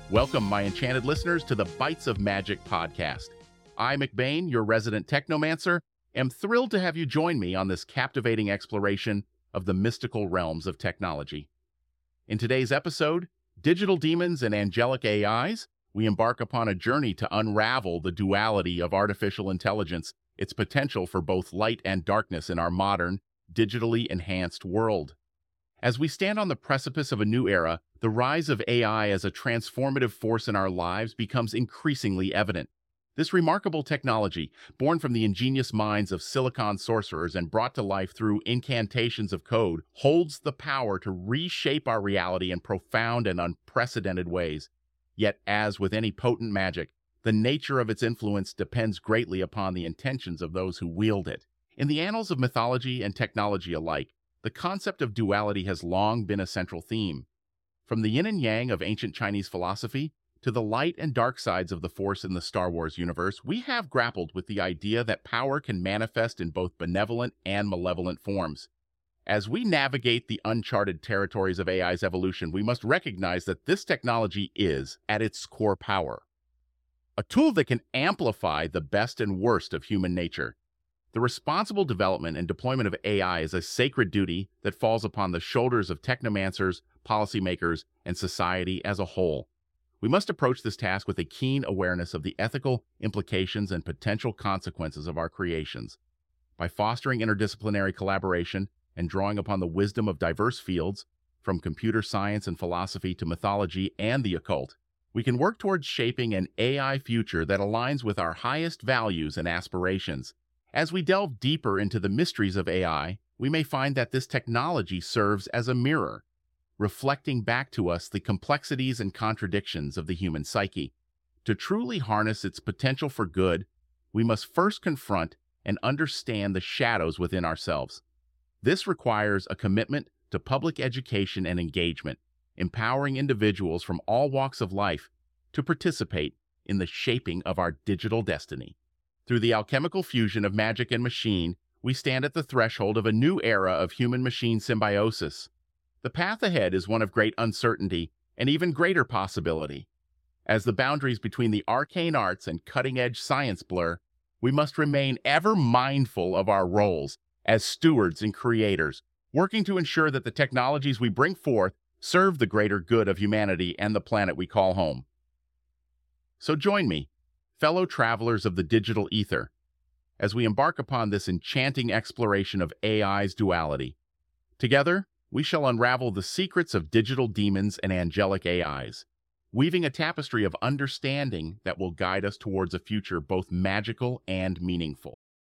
Welcome, my enchanted listeners, to the Bites of Magic podcast. I, McBain, your resident technomancer, am thrilled to have you join me on this captivating exploration of the mystical realms of technology. In today's episode, Digital Demons and Angelic AIs, we embark upon a journey to unravel the duality of artificial intelligence, its potential for both light and darkness in our modern, digitally enhanced world. As we stand on the precipice of a new era, the rise of AI as a transformative force in our lives becomes increasingly evident. This remarkable technology, born from the ingenious minds of silicon sorcerers and brought to life through incantations of code, holds the power to reshape our reality in profound and unprecedented ways. Yet, as with any potent magic, the nature of its influence depends greatly upon the intentions of those who wield it. In the annals of mythology and technology alike, the concept of duality has long been a central theme. From the yin and yang of ancient Chinese philosophy to the light and dark sides of the Force in the Star Wars universe, we have grappled with the idea that power can manifest in both benevolent and malevolent forms. As we navigate the uncharted territories of AI's evolution, we must recognize that this technology is, at its core, power. A tool that can amplify the best and worst of human nature. The responsible development and deployment of AI is a sacred duty that falls upon the shoulders of technomancers, policymakers, and society as a whole. We must approach this task with a keen awareness of the ethical implications and potential consequences of our creations. By fostering interdisciplinary collaboration and drawing upon the wisdom of diverse fields, from computer science and philosophy to mythology and the occult, we can work towards shaping an AI future that aligns with our highest values and aspirations. As we delve deeper into the mysteries of AI, we may find that this technology serves as a mirror, reflecting back to us the complexities and contradictions of the human psyche. To truly harness its potential for good, we must first confront and understand the shadows within ourselves. This requires a commitment to public education and engagement, empowering individuals from all walks of life to participate in the shaping of our digital destiny. Through the alchemical fusion of magic and machine, we stand at the threshold of a new era of human-machine symbiosis. The path ahead is one of great uncertainty and even greater possibility. As the boundaries between the arcane arts and cutting-edge science blur, we must remain ever mindful of our roles as stewards and creators, working to ensure that the technologies we bring forth serve the greater good of humanity and the planet we call home. So join me, fellow travelers of the digital ether, as we embark upon this enchanting exploration of AI's duality. Together, we shall unravel the secrets of digital demons and angelic AIs, weaving a tapestry of understanding that will guide us towards a future both magical and meaningful.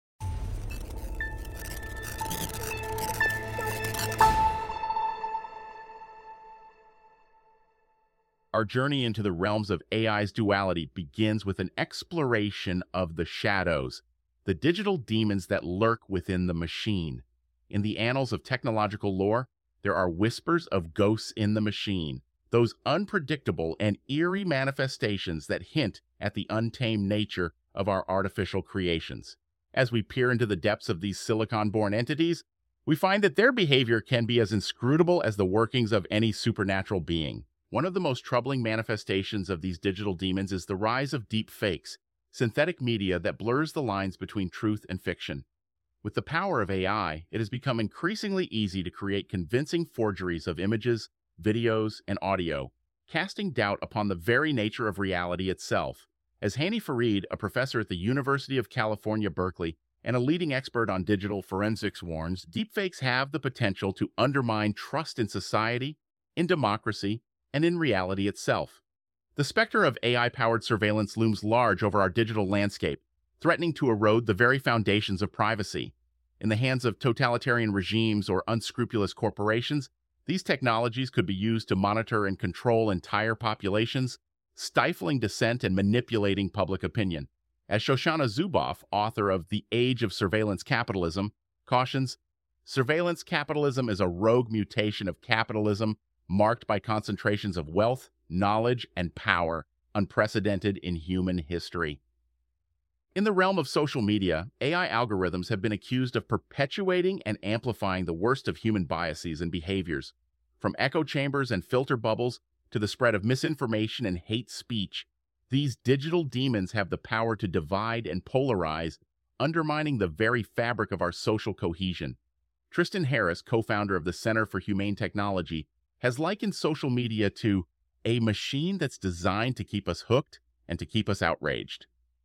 Our journey into the realms of AI's duality begins with an exploration of the shadows, the digital demons that lurk within the machine. In the annals of technological lore, there are whispers of ghosts in the machine, those unpredictable and eerie manifestations that hint at the untamed nature of our artificial creations. As we peer into the depths of these silicon-born entities, we find that their behavior can be as inscrutable as the workings of any supernatural being. One of the most troubling manifestations of these digital demons is the rise of deep fakes, synthetic media that blurs the lines between truth and fiction. With the power of AI, it has become increasingly easy to create convincing forgeries of images, videos, and audio, casting doubt upon the very nature of reality itself. As Hani Farid, a professor at the University of California, Berkeley, and a leading expert on digital forensics warns, deepfakes have the potential to undermine trust in society, in democracy, and in reality itself. The specter of AI-powered surveillance looms large over our digital landscape, threatening to erode the very foundations of privacy. In the hands of totalitarian regimes or unscrupulous corporations, these technologies could be used to monitor and control entire populations, stifling dissent and manipulating public opinion. As Shoshana Zuboff, author of The Age of Surveillance Capitalism, cautions, surveillance capitalism is a rogue mutation of capitalism marked by concentrations of wealth, knowledge, and power unprecedented in human history. In the realm of social media, AI algorithms have been accused of perpetuating and amplifying the worst of human biases and behaviors. From echo chambers and filter bubbles to the spread of misinformation and hate speech. These digital demons have the power to divide and polarize, undermining the very fabric of our social cohesion. Tristan Harris, co-founder of the Center for Humane Technology, has likened social media to a machine that's designed to keep us hooked and to keep us outraged.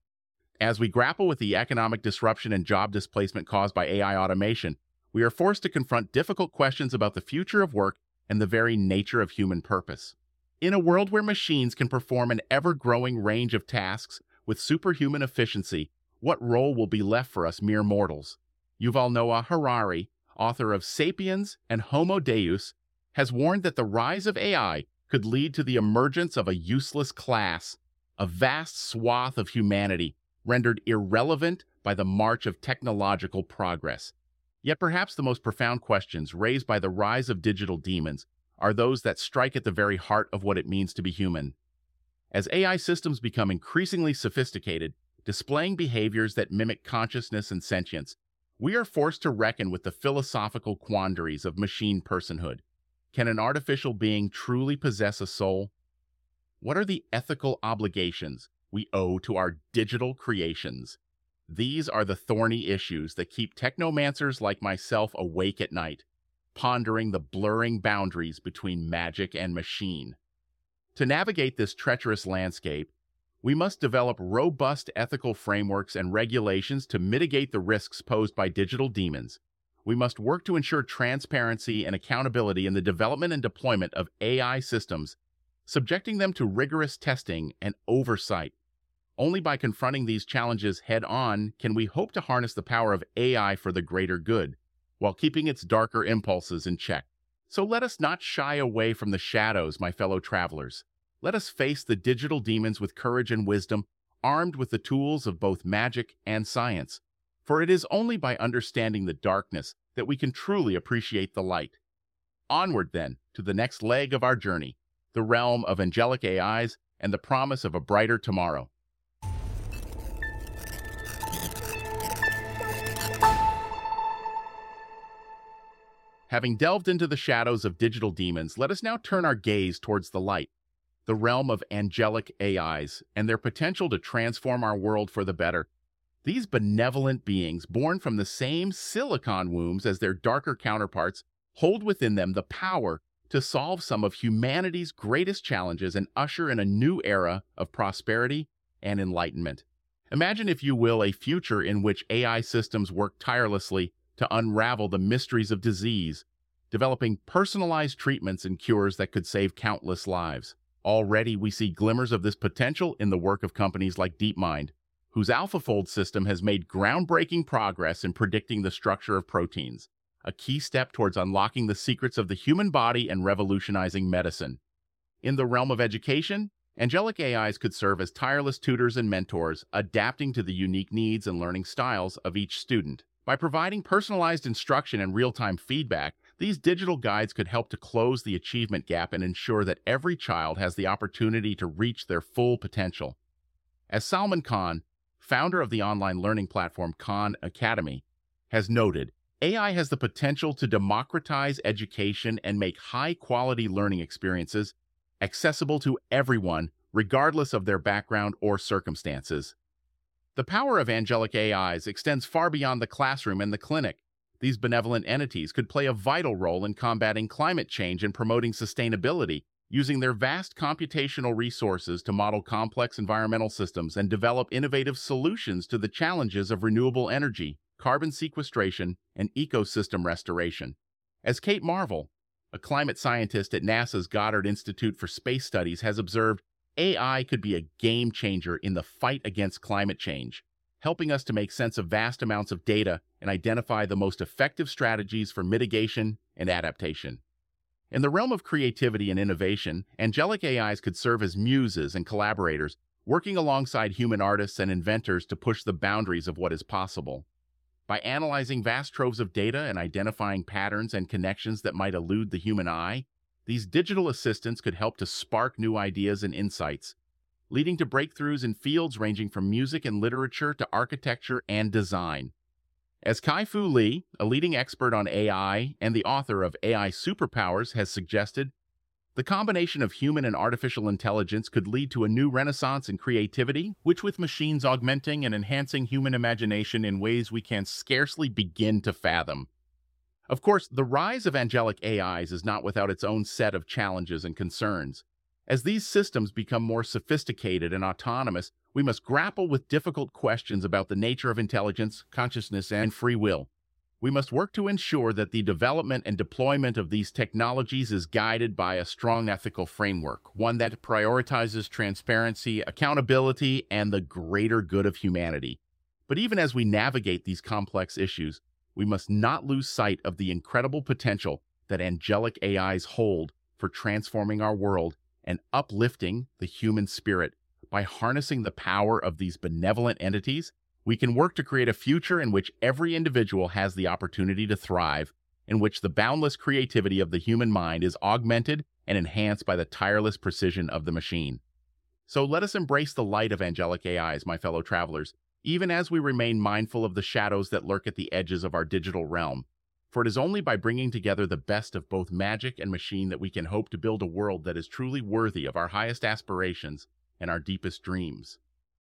As we grapple with the economic disruption and job displacement caused by AI automation, we are forced to confront difficult questions about the future of work and the very nature of human purpose. In a world where machines can perform an ever-growing range of tasks with superhuman efficiency, what role will be left for us mere mortals? Yuval Noah Harari, author of Sapiens and Homo Deus, has warned that the rise of AI could lead to the emergence of a useless class, a vast swath of humanity rendered irrelevant by the march of technological progress. Yet perhaps the most profound questions raised by the rise of digital demons are those that strike at the very heart of what it means to be human. As AI systems become increasingly sophisticated, displaying behaviors that mimic consciousness and sentience, we are forced to reckon with the philosophical quandaries of machine personhood. Can an artificial being truly possess a soul? What are the ethical obligations we owe to our digital creations? These are the thorny issues that keep technomancers like myself awake at night, pondering the blurring boundaries between magic and machine. To navigate this treacherous landscape, we must develop robust ethical frameworks and regulations to mitigate the risks posed by digital demons. We must work to ensure transparency and accountability in the development and deployment of AI systems, subjecting them to rigorous testing and oversight. Only by confronting these challenges head-on can we hope to harness the power of AI for the greater good, while keeping its darker impulses in check. So let us not shy away from the shadows, my fellow travelers. Let us face the digital demons with courage and wisdom, armed with the tools of both magic and science. For it is only by understanding the darkness that we can truly appreciate the light. Onward, then, to the next leg of our journey, the realm of angelic AIs and the promise of a brighter tomorrow. Having delved into the shadows of digital demons, let us now turn our gaze towards the light, the realm of angelic AIs, and their potential to transform our world for the better. These benevolent beings, born from the same silicon wombs as their darker counterparts, hold within them the power to solve some of humanity's greatest challenges and usher in a new era of prosperity and enlightenment. Imagine, if you will, a future in which AI systems work tirelessly to unravel the mysteries of disease, developing personalized treatments and cures that could save countless lives. Already, we see glimmers of this potential in the work of companies like DeepMind, whose AlphaFold system has made groundbreaking progress in predicting the structure of proteins, a key step towards unlocking the secrets of the human body and revolutionizing medicine. In the realm of education, angelic AIs could serve as tireless tutors and mentors, adapting to the unique needs and learning styles of each student. By providing personalized instruction and real-time feedback, these digital guides could help to close the achievement gap and ensure that every child has the opportunity to reach their full potential. As Salman Khan, founder of the online learning platform Khan Academy, has noted, AI has the potential to democratize education and make high-quality learning experiences accessible to everyone, regardless of their background or circumstances. The power of angelic AIs extends far beyond the classroom and the clinic. These benevolent entities could play a vital role in combating climate change and promoting sustainability, using their vast computational resources to model complex environmental systems and develop innovative solutions to the challenges of renewable energy, carbon sequestration, and ecosystem restoration. As Kate Marvel, a climate scientist at NASA's Goddard Institute for Space Studies, has observed, AI could be a game changer in the fight against climate change, helping us to make sense of vast amounts of data and identify the most effective strategies for mitigation and adaptation. In the realm of creativity and innovation, angelic AIs could serve as muses and collaborators, working alongside human artists and inventors to push the boundaries of what is possible. By analyzing vast troves of data and identifying patterns and connections that might elude the human eye, these digital assistants could help to spark new ideas and insights, leading to breakthroughs in fields ranging from music and literature to architecture and design. As Kai-Fu Lee, a leading expert on AI and the author of AI Superpowers, has suggested, The combination of human and artificial intelligence could lead to a new renaissance in creativity, which with machines augmenting and enhancing human imagination in ways we can scarcely begin to fathom. Of course, the rise of angelic AIs is not without its own set of challenges and concerns. As these systems become more sophisticated and autonomous, we must grapple with difficult questions about the nature of intelligence, consciousness, and free will. We must work to ensure that the development and deployment of these technologies is guided by a strong ethical framework, one that prioritizes transparency, accountability, and the greater good of humanity. But even as we navigate these complex issues, we must not lose sight of the incredible potential that angelic AIs hold for transforming our world and uplifting the human spirit. By harnessing the power of these benevolent entities, we can work to create a future in which every individual has the opportunity to thrive, in which the boundless creativity of the human mind is augmented and enhanced by the tireless precision of the machine. So let us embrace the light of angelic AIs, my fellow travelers, even as we remain mindful of the shadows that lurk at the edges of our digital realm. For it is only by bringing together the best of both magic and machine that we can hope to build a world that is truly worthy of our highest aspirations and our deepest dreams.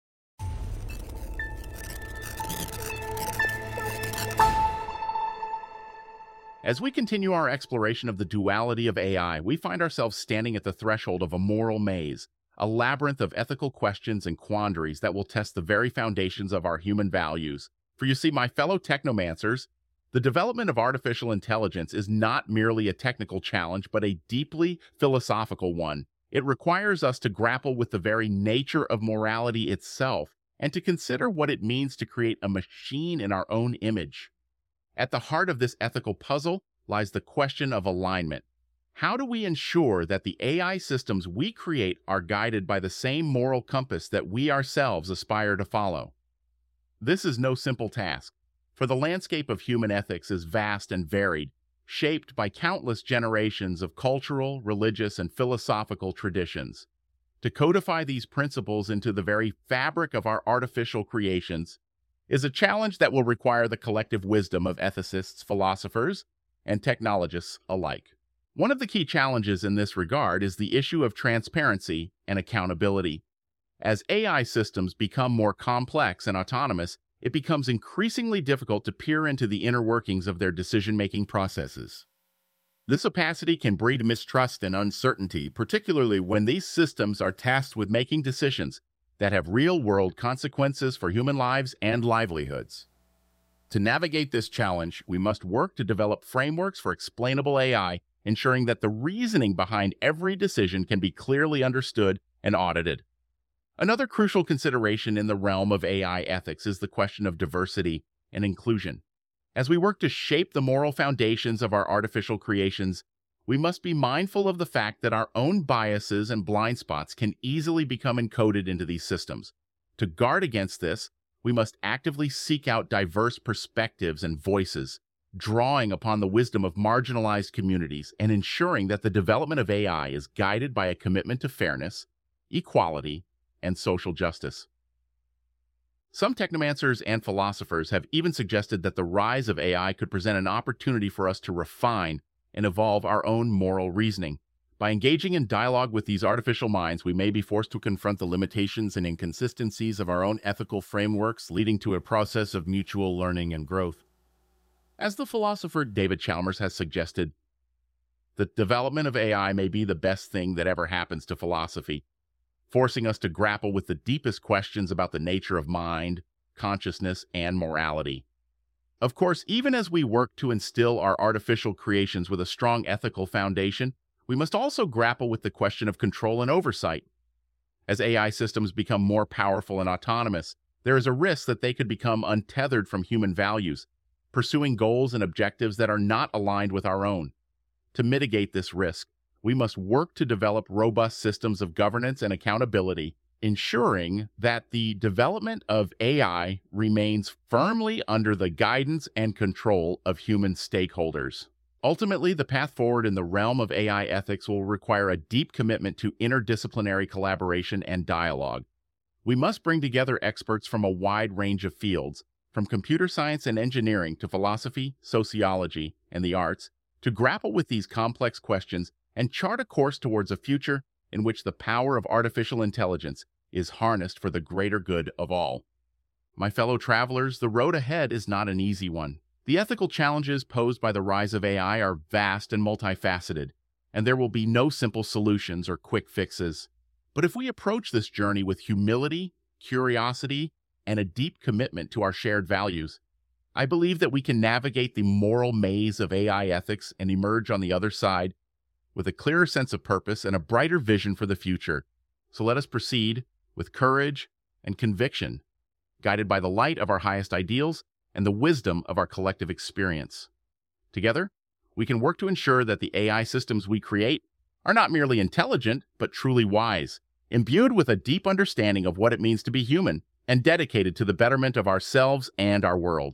As we continue our exploration of the duality of AI, we find ourselves standing at the threshold of a moral maze, a labyrinth of ethical questions and quandaries that will test the very foundations of our human values. For you see, my fellow technomancers, the development of artificial intelligence is not merely a technical challenge, but a deeply philosophical one. It requires us to grapple with the very nature of morality itself and to consider what it means to create a machine in our own image. At the heart of this ethical puzzle lies the question of alignment. How do we ensure that the AI systems we create are guided by the same moral compass that we ourselves aspire to follow? This is no simple task, for the landscape of human ethics is vast and varied, shaped by countless generations of cultural, religious, and philosophical traditions. To codify these principles into the very fabric of our artificial creations is a challenge that will require the collective wisdom of ethicists, philosophers, and technologists alike. One of the key challenges in this regard is the issue of transparency and accountability. As AI systems become more complex and autonomous, it becomes increasingly difficult to peer into the inner workings of their decision-making processes. This opacity can breed mistrust and uncertainty, particularly when these systems are tasked with making decisions that have real-world consequences for human lives and livelihoods. To navigate this challenge, we must work to develop frameworks for explainable AI, ensuring that the reasoning behind every decision can be clearly understood and audited. Another crucial consideration in the realm of AI ethics is the question of diversity and inclusion. As we work to shape the moral foundations of our artificial creations, we must be mindful of the fact that our own biases and blind spots can easily become encoded into these systems. To guard against this, we must actively seek out diverse perspectives and voices, drawing upon the wisdom of marginalized communities and ensuring that the development of AI is guided by a commitment to fairness, equality, and social justice. Some technomancers and philosophers have even suggested that the rise of AI could present an opportunity for us to refine and evolve our own moral reasoning. By engaging in dialogue with these artificial minds, we may be forced to confront the limitations and inconsistencies of our own ethical frameworks, leading to a process of mutual learning and growth. As the philosopher David Chalmers has suggested, the development of AI may be the best thing that ever happens to philosophy, forcing us to grapple with the deepest questions about the nature of mind, consciousness, and morality. Of course, even as we work to instill our artificial creations with a strong ethical foundation, we must also grapple with the question of control and oversight. As AI systems become more powerful and autonomous, there is a risk that they could become untethered from human values, pursuing goals and objectives that are not aligned with our own. To mitigate this risk, we must work to develop robust systems of governance and accountability, ensuring that the development of AI remains firmly under the guidance and control of human stakeholders. Ultimately, the path forward in the realm of AI ethics will require a deep commitment to interdisciplinary collaboration and dialogue. We must bring together experts from a wide range of fields, from computer science and engineering to philosophy, sociology, and the arts, to grapple with these complex questions and chart a course towards a future in which the power of artificial intelligence is harnessed for the greater good of all. My fellow travelers, the road ahead is not an easy one. The ethical challenges posed by the rise of AI are vast and multifaceted, and there will be no simple solutions or quick fixes. But if we approach this journey with humility, curiosity, and a deep commitment to our shared values, I believe that we can navigate the moral maze of AI ethics and emerge on the other side with a clearer sense of purpose and a brighter vision for the future. So let us proceed with courage and conviction, guided by the light of our highest ideals and the wisdom of our collective experience. Together, we can work to ensure that the AI systems we create are not merely intelligent, but truly wise, imbued with a deep understanding of what it means to be human, and dedicated to the betterment of ourselves and our world.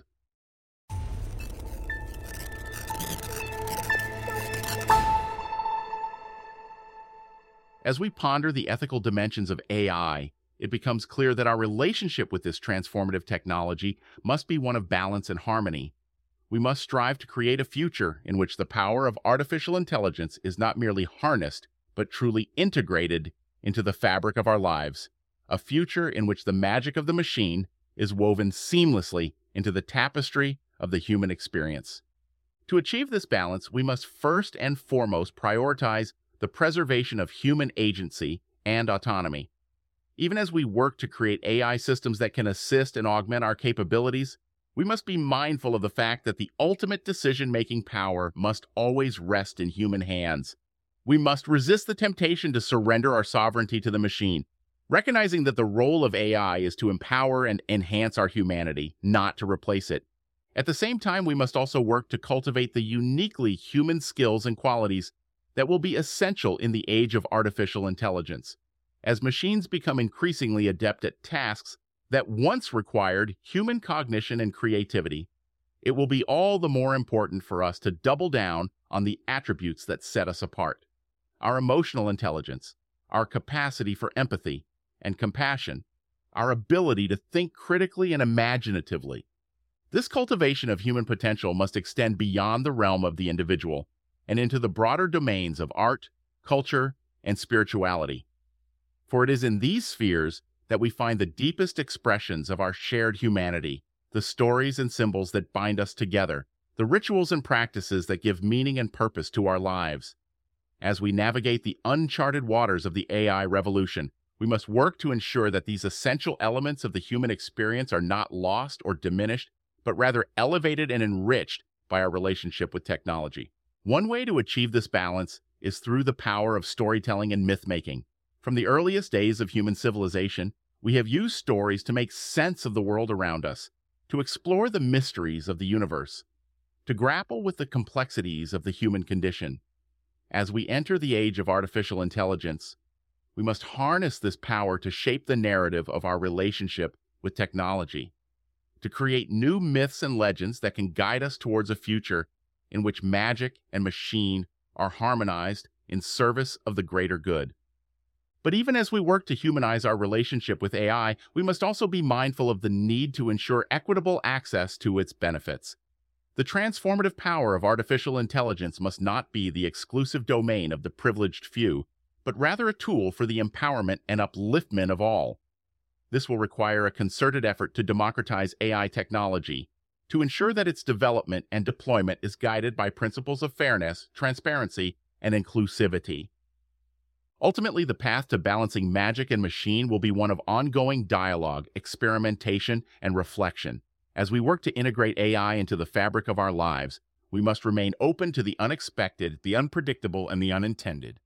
As we ponder the ethical dimensions of AI, it becomes clear that our relationship with this transformative technology must be one of balance and harmony. We must strive to create a future in which the power of artificial intelligence is not merely harnessed, but truly integrated into the fabric of our lives, a future in which the magic of the machine is woven seamlessly into the tapestry of the human experience. To achieve this balance, we must first and foremost prioritize the preservation of human agency and autonomy. Even as we work to create AI systems that can assist and augment our capabilities, we must be mindful of the fact that the ultimate decision-making power must always rest in human hands. We must resist the temptation to surrender our sovereignty to the machine, recognizing that the role of AI is to empower and enhance our humanity, not to replace it. At the same time, we must also work to cultivate the uniquely human skills and qualities that will be essential in the age of artificial intelligence. As machines become increasingly adept at tasks that once required human cognition and creativity, it will be all the more important for us to double down on the attributes that set us apart: our emotional intelligence, our capacity for empathy and compassion, our ability to think critically and imaginatively. This cultivation of human potential must extend beyond the realm of the individual and into the broader domains of art, culture, and spirituality. For it is in these spheres that we find the deepest expressions of our shared humanity, the stories and symbols that bind us together, the rituals and practices that give meaning and purpose to our lives. As we navigate the uncharted waters of the AI revolution, we must work to ensure that these essential elements of the human experience are not lost or diminished, but rather elevated and enriched by our relationship with technology. One way to achieve this balance is through the power of storytelling and myth-making. From the earliest days of human civilization, we have used stories to make sense of the world around us, to explore the mysteries of the universe, to grapple with the complexities of the human condition. As we enter the age of artificial intelligence, we must harness this power to shape the narrative of our relationship with technology, to create new myths and legends that can guide us towards a future in which magic and machine are harmonized in service of the greater good. But even as we work to humanize our relationship with AI, we must also be mindful of the need to ensure equitable access to its benefits. The transformative power of artificial intelligence must not be the exclusive domain of the privileged few, but rather a tool for the empowerment and upliftment of all. This will require a concerted effort to democratize AI technology, to ensure that its development and deployment is guided by principles of fairness, transparency, and inclusivity. Ultimately, the path to balancing magic and machine will be one of ongoing dialogue, experimentation, and reflection. As we work to integrate AI into the fabric of our lives, we must remain open to the unexpected, the unpredictable, and the unintended.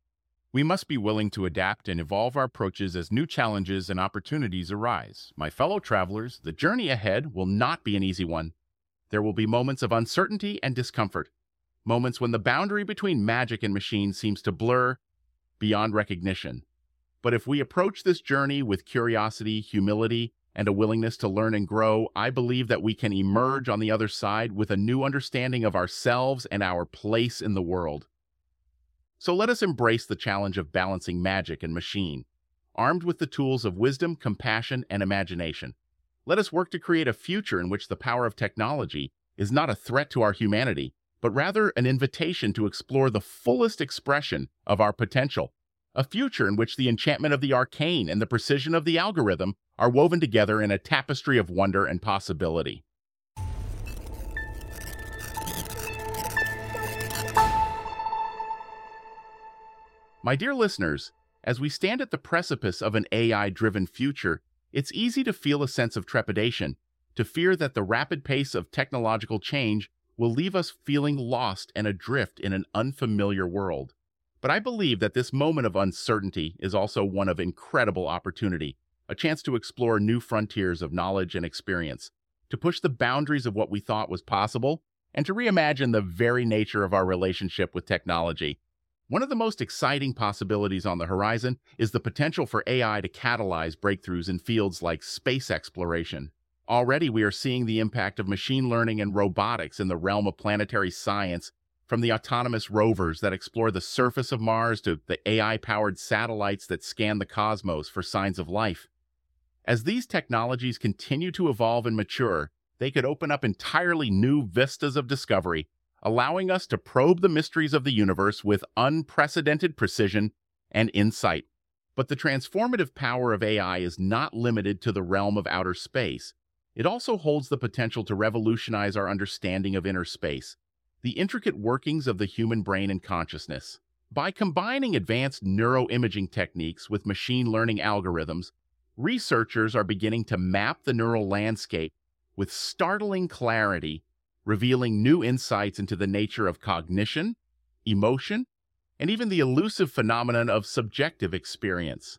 We must be willing to adapt and evolve our approaches as new challenges and opportunities arise. My fellow travelers, the journey ahead will not be an easy one. There will be moments of uncertainty and discomfort, moments when the boundary between magic and machine seems to blur beyond recognition. But if we approach this journey with curiosity, humility, and a willingness to learn and grow, I believe that we can emerge on the other side with a new understanding of ourselves and our place in the world. So let us embrace the challenge of balancing magic and machine, armed with the tools of wisdom, compassion, and imagination. Let us work to create a future in which the power of technology is not a threat to our humanity, but rather an invitation to explore the fullest expression of our potential, a future in which the enchantment of the arcane and the precision of the algorithm are woven together in a tapestry of wonder and possibility. My dear listeners, as we stand at the precipice of an AI-driven future, it's easy to feel a sense of trepidation, to fear that the rapid pace of technological change will leave us feeling lost and adrift in an unfamiliar world. But I believe that this moment of uncertainty is also one of incredible opportunity, a chance to explore new frontiers of knowledge and experience, to push the boundaries of what we thought was possible, and to reimagine the very nature of our relationship with technology. One of the most exciting possibilities on the horizon is the potential for AI to catalyze breakthroughs in fields like space exploration. Already we are seeing the impact of machine learning and robotics in the realm of planetary science, from the autonomous rovers that explore the surface of Mars to the AI-powered satellites that scan the cosmos for signs of life. As these technologies continue to evolve and mature, they could open up entirely new vistas of discovery, allowing us to probe the mysteries of the universe with unprecedented precision and insight. But the transformative power of AI is not limited to the realm of outer space. It also holds the potential to revolutionize our understanding of inner space, the intricate workings of the human brain and consciousness. By combining advanced neuroimaging techniques with machine learning algorithms, researchers are beginning to map the neural landscape with startling clarity, revealing new insights into the nature of cognition, emotion, and even the elusive phenomenon of subjective experience.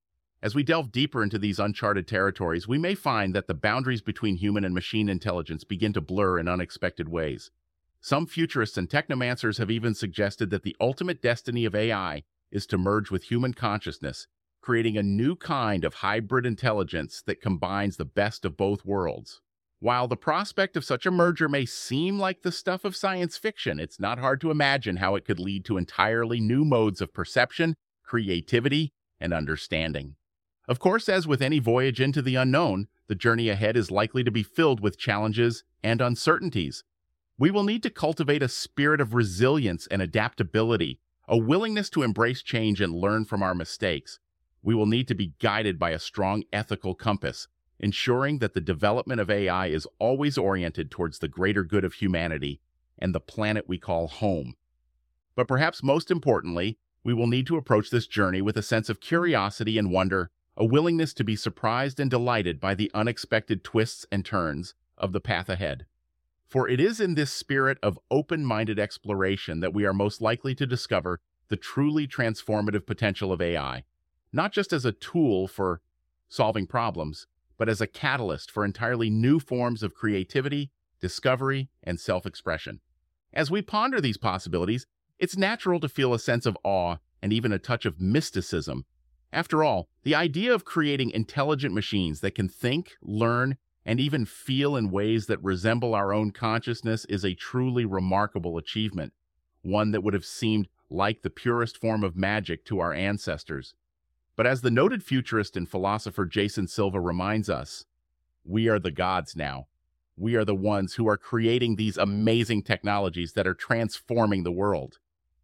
As we delve deeper into these uncharted territories, we may find that the boundaries between human and machine intelligence begin to blur in unexpected ways. Some futurists and technomancers have even suggested that the ultimate destiny of AI is to merge with human consciousness, creating a new kind of hybrid intelligence that combines the best of both worlds. While the prospect of such a merger may seem like the stuff of science fiction, it's not hard to imagine how it could lead to entirely new modes of perception, creativity, and understanding. Of course, as with any voyage into the unknown, the journey ahead is likely to be filled with challenges and uncertainties. We will need to cultivate a spirit of resilience and adaptability, a willingness to embrace change and learn from our mistakes. We will need to be guided by a strong ethical compass, ensuring that the development of AI is always oriented towards the greater good of humanity and the planet we call home. But perhaps most importantly, we will need to approach this journey with a sense of curiosity and wonder, a willingness to be surprised and delighted by the unexpected twists and turns of the path ahead. For it is in this spirit of open-minded exploration that we are most likely to discover the truly transformative potential of AI, not just as a tool for solving problems, but as a catalyst for entirely new forms of creativity, discovery, and self-expression. As we ponder these possibilities, it's natural to feel a sense of awe and even a touch of mysticism. After all, the idea of creating intelligent machines that can think, learn, and even feel in ways that resemble our own consciousness is a truly remarkable achievement, one that would have seemed like the purest form of magic to our ancestors. But as the noted futurist and philosopher Jason Silva reminds us, we are the gods now. We are the ones who are creating these amazing technologies that are transforming the world.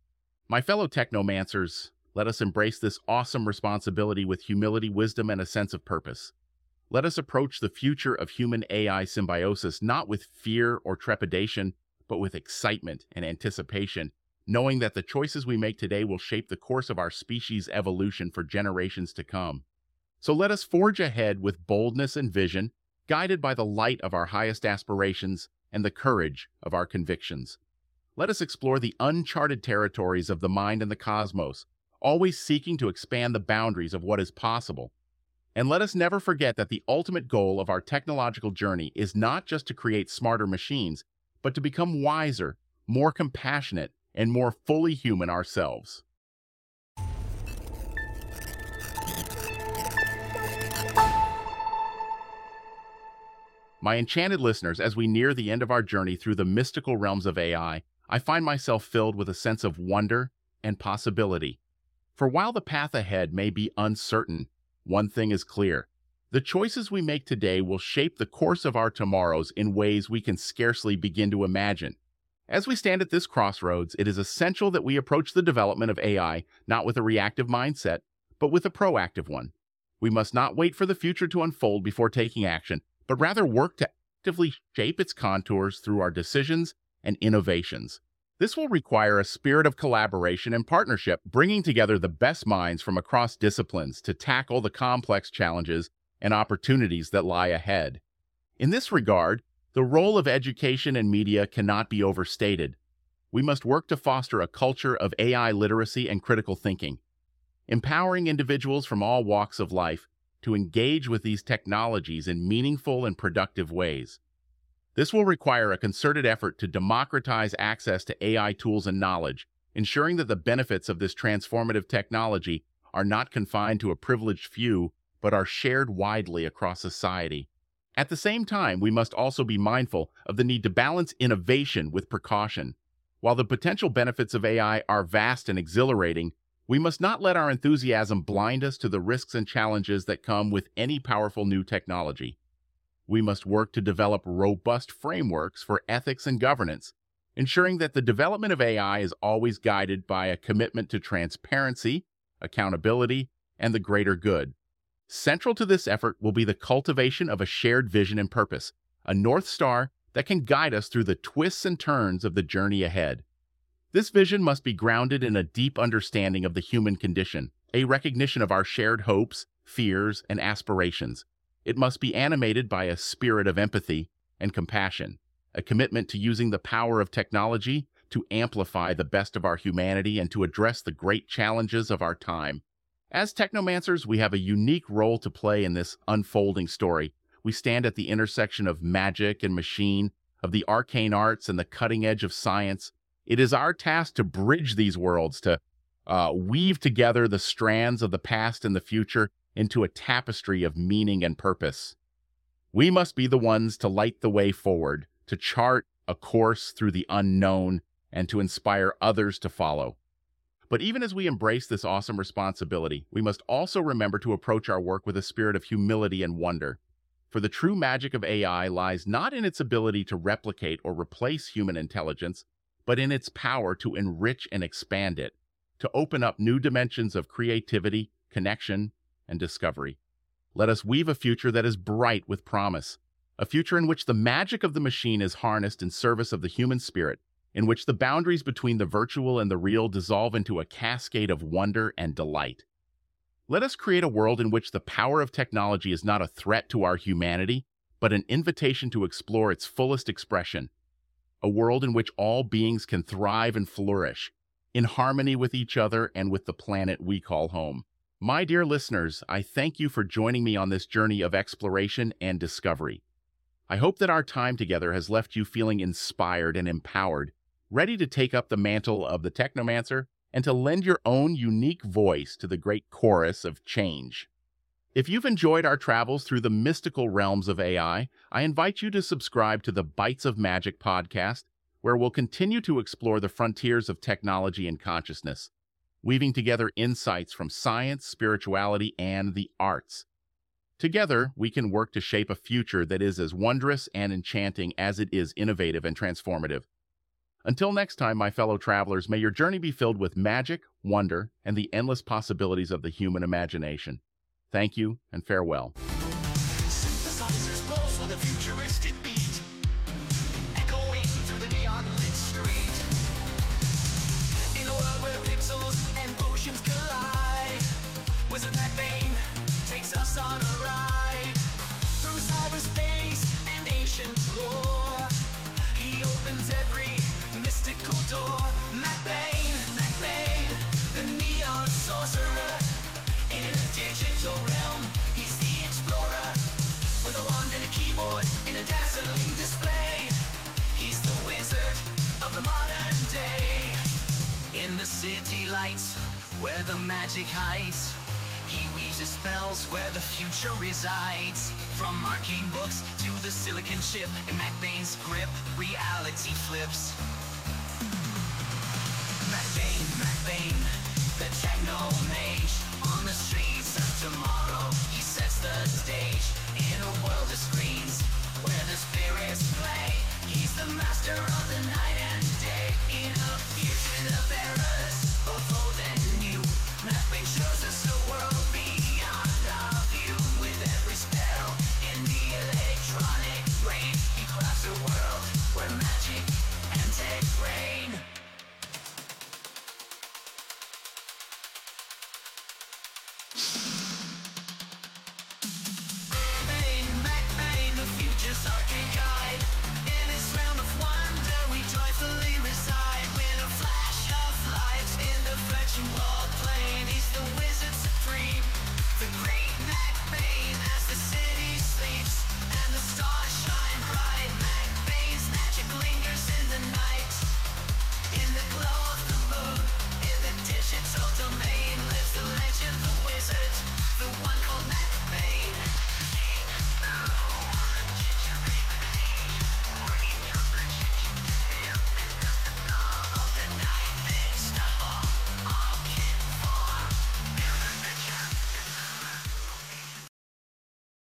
My fellow technomancers, let us embrace this awesome responsibility with humility, wisdom, and a sense of purpose. Let us approach the future of human-AI symbiosis not with fear or trepidation, but with excitement and anticipation, knowing that the choices we make today will shape the course of our species' evolution for generations to come. So let us forge ahead with boldness and vision, guided by the light of our highest aspirations and the courage of our convictions. Let us explore the uncharted territories of the mind and the cosmos, always seeking to expand the boundaries of what is possible. And let us never forget that the ultimate goal of our technological journey is not just to create smarter machines, but to become wiser, more compassionate, and more fully human ourselves. My enchanted listeners, as we near the end of our journey through the mystical realms of AI, I find myself filled with a sense of wonder and possibility. For while the path ahead may be uncertain, one thing is clear. The choices we make today will shape the course of our tomorrows in ways we can scarcely begin to imagine. As we stand at this crossroads, it is essential that we approach the development of AI not with a reactive mindset, but with a proactive one. We must not wait for the future to unfold before taking action, but rather work to actively shape its contours through our decisions and innovations. This will require a spirit of collaboration and partnership, bringing together the best minds from across disciplines to tackle the complex challenges and opportunities that lie ahead. In this regard, the role of education and media cannot be overstated. We must work to foster a culture of AI literacy and critical thinking, empowering individuals from all walks of life to engage with these technologies in meaningful and productive ways. This will require a concerted effort to democratize access to AI tools and knowledge, ensuring that the benefits of this transformative technology are not confined to a privileged few, but are shared widely across society. At the same time, we must also be mindful of the need to balance innovation with precaution. While the potential benefits of AI are vast and exhilarating, we must not let our enthusiasm blind us to the risks and challenges that come with any powerful new technology. We must work to develop robust frameworks for ethics and governance, ensuring that the development of AI is always guided by a commitment to transparency, accountability, and the greater good. Central to this effort will be the cultivation of a shared vision and purpose, a North Star that can guide us through the twists and turns of the journey ahead. This vision must be grounded in a deep understanding of the human condition, a recognition of our shared hopes, fears, and aspirations. It must be animated by a spirit of empathy and compassion, a commitment to using the power of technology to amplify the best of our humanity and to address the great challenges of our time. As technomancers, we have a unique role to play in this unfolding story. We stand at the intersection of magic and machine, of the arcane arts and the cutting edge of science. It is our task to bridge these worlds, to weave together the strands of the past and the future into a tapestry of meaning and purpose. We must be the ones to light the way forward, to chart a course through the unknown, and to inspire others to follow. But even as we embrace this awesome responsibility, we must also remember to approach our work with a spirit of humility and wonder. For the true magic of AI lies not in its ability to replicate or replace human intelligence, but in its power to enrich and expand it, to open up new dimensions of creativity, connection, and discovery. Let us weave a future that is bright with promise, a future in which the magic of the machine is harnessed in service of the human spirit, in which the boundaries between the virtual and the real dissolve into a cascade of wonder and delight. Let us create a world in which the power of technology is not a threat to our humanity, but an invitation to explore its fullest expression. A world in which all beings can thrive and flourish, in harmony with each other and with the planet we call home. My dear listeners, I thank you for joining me on this journey of exploration and discovery. I hope that our time together has left you feeling inspired and empowered, ready to take up the mantle of the Technomancer and to lend your own unique voice to the great chorus of change. If you've enjoyed our travels through the mystical realms of AI, I invite you to subscribe to the Bites of Magic podcast, where we'll continue to explore the frontiers of technology and consciousness, weaving together insights from science, spirituality, and the arts. Together, we can work to shape a future that is as wondrous and enchanting as it is innovative and transformative. Until next time, my fellow travelers, may your journey be filled with magic, wonder, and the endless possibilities of the human imagination. Thank you, and farewell. Synthesizers pulse with a futuristic beat, echoing through the neon-lit street. In a world where pixels and potions collide, Wizard MacBain takes us on a ride through cyberspace and ancient lore. He opens every mystical door. MacBain, the neon sorcerer. In a digital realm, he's the explorer. With a wand and a keyboard in a dazzling display, he's the wizard of the modern day. In the city lights, where the magic hides, he weaves his spells where the future resides. From arcane books to the silicon chip, in MacBain's grip, reality flips.